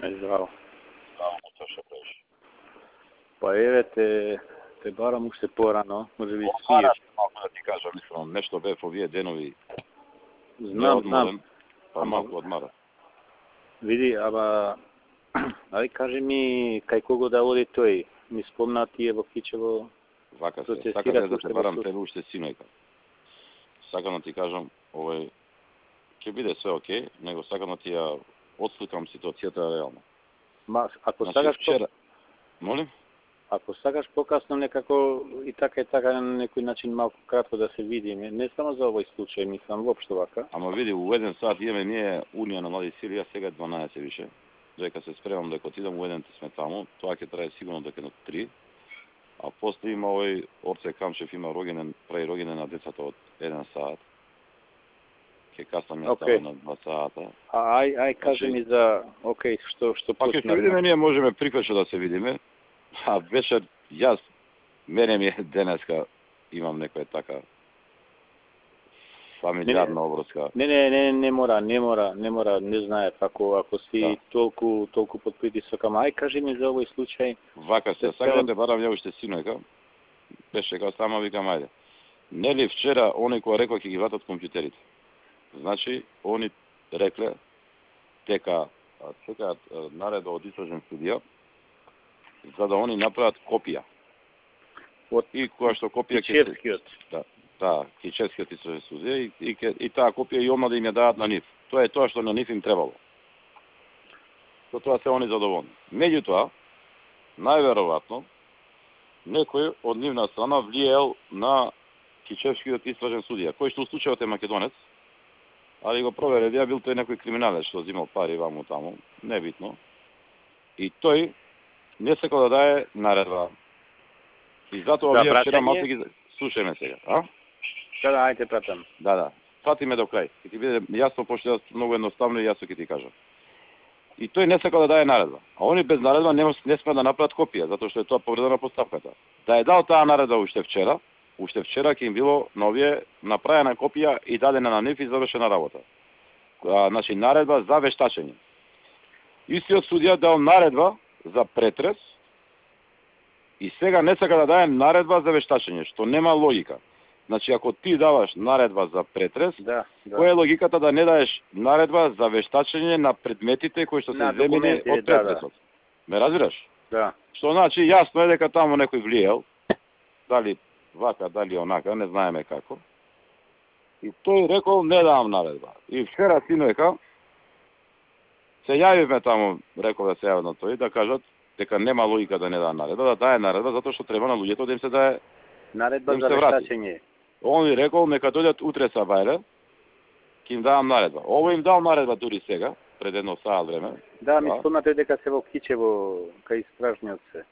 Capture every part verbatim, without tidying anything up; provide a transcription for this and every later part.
Е, здраво. Здраво, тоа што правиш? Па еве те, те барам уште порано, може би Одмараш, спиеш. малку да ти кажам, мислам, нешто бев овие денови Знам, неодморен, знам. па Ама- малку одмара. Види, ама ај кажи ми кај кого да оди тој? Ми спомна тие во Кичево. Вака Што се, те сакам свират да уште те во барам Сус- тебе уште синојка. Сакам да ти кажам, овој, ќе биде све окей, него сакам да ти ја отсликам ситуацијата реално. Ма, ако Значи, сакаш вчера... Молим? Ако сакаш покасно некако и така и така на некој начин малку кратко да се видиме, не само за овој случај, мислам воопшто вака. Ама види, у еден сат имаме ние Унија на млади сили, а сега е дванаесет више. Дека се спремам дека отидам у еден сме таму, тоа ќе трае сигурно дека на три. А после има овој Орце Камшев има рогенен, прави рогенен на децата од еден сат. Ќе каснам ја Окей. okay. на два сата. А ај ај кажи Значи- ми за окей, што што Па ќе се пуснат. видиме, ние можеме приквече да се видиме. А вечер јас мене ми е денеска имам некоја така фамилиарна обврска. Не, не, не, не мора, не мора, не мора, не знае ако ако си Да. толку толку под притисок, ама ај кажи ми за овој случај. Вака се, Се сакам сперам- да те барам ја уште синојка. Беше као сама викам ајде. Нели вчера оној кој рекол ќе ги ватат компјутерите. Значи, они рекле дека а, чекаат а, наредба од истражен судија за да они направат копија. Од И која што копија ќе се... Кичевскиот. Да, да, Кичевскиот истражен судија и, и, ке- и таа копија и одма да им ја дадат на нив. Тоа е тоа што на нив им требало. Со тоа се они задоволни. Меѓутоа, најверојатно, некој од нивна страна влиел на Кичевскиот истражен судија, кој што у случајот е македонец, али го провере, ја бил тој некој криминалец што зимал пари ваму таму, небитно. И тој не сакал да даде наредба. И затоа За вие вчера враќање? малку ги слушајме сега, а? Да, да, ајде пратам. Да, да. Пратиме до крај. Ќе ти биде јасно, пошто јас многу едноставно и јасно ќе ти кажам. И тој не сакал да даде наредба. А они без наредба не, не сме да направат копија, затоа што е тоа повреда на постапката. Да е дал таа наредба уште вчера, уште вчера ќе им било на овие направена копија и дадена на нив и завршена работа. А, значи наредба за вештачење. Истиот судија дал наредба за претрес и сега не сака да даде наредба за вештачење, што нема логика. Значи, ако ти даваш наредба за претрес, Да, да. која е логиката да не даеш наредба за вештачење на предметите кои што се На земени документи, од да, да. претресот? Ме разбираш? Да. Што значи, јасно е дека таму некој влиел, дали вака, дали онака, не знаеме како. И тој рекол, не давам наредба. И вчера, синојка, се јавивме таму, рекол да се јават на тој, да кажат дека нема логика да не даде наредба, да даде наредба, затоа што треба на луѓето да им се даде. Наредба Им за се врати. вештачење. Он ми рекол, нека дојдат утре са бајле, ќе им давам наредба. Ово им дал наредба дури сега, пред едно саат време. Да, ми Да. спомнате дека се во Кичево кај истражниот се.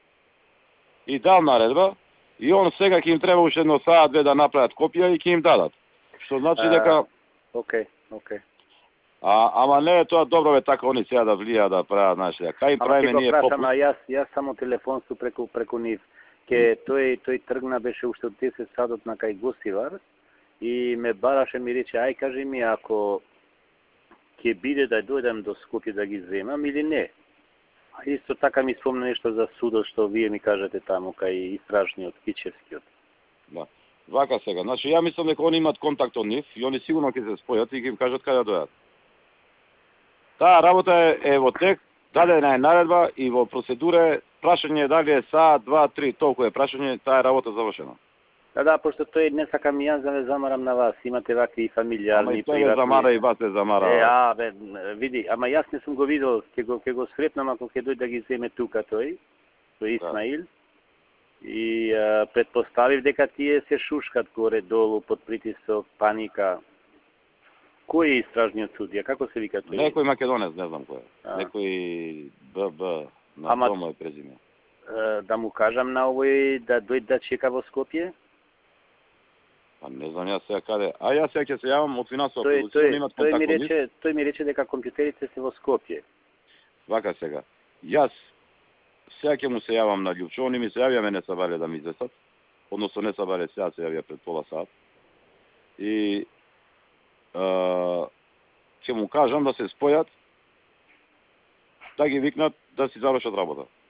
И дал наредба, и он сега ќе им треба уште едно саат две да направат копија и ќе им дадат. Што значи А, дека, Окей, окей. а, ама не е тоа добро бе така они сега да влија да прават, знаеш, дека кај им Ама ќе правиме го ние прашам, попуст. а јас јас само телефонсу преку преку нив. Ке тој тој тргна беше уште од десет садот на кај Госивар и ме бараше ми рече ај кажи ми ако ќе биде да дојдам до Скопје да ги земам или не. А исто така ми спомна нешто за судот што вие ми кажете таму кај истражниот Кичевскиот. Да. Вака сега, значи ја мислам дека они имаат контакт од нив и они сигурно ќе се спојат и ќе им кажат каде да дојдат. Таа работа е, е во тек, дадена е наредба и во процедура е прашање дали е саат, два, три, толку е прашање, таа е работа завршена. Да, да, пошто тој не сакам и јас да ме замарам на вас, имате вакви Ама фамилијарни и тој ве замара и вас ве замара. Е, а, бе, види, ама јас не сум го видел, ќе го ќе го сретнам ако ќе дојде да ги земе тука тој, тој Исмаил. И а, предпоставив дека тие се шушкат горе долу под притисок, паника. Кој е истражниот судија? Како се вика тој? Некој македонец, не знам кој е. А. Некој ББ на Ама- дома е презиме. Е, да му кажам на овој да дојде да чека во Скопје? Па не знам јас сега каде. А јас сега ќе се јавам од финансова Тој продукција, тој не имат тој ми контакт од нив. рече, тој ми рече дека компјутерите се во Скопје. Вака сега. Јас сега ќе му се јавам на Љупчо, они ми се јавија не сабале да ми известат. Односно не сабале сега се јавија пред пола сат. И е, ќе му кажам да се спојат да ги викнат да си завршат работа.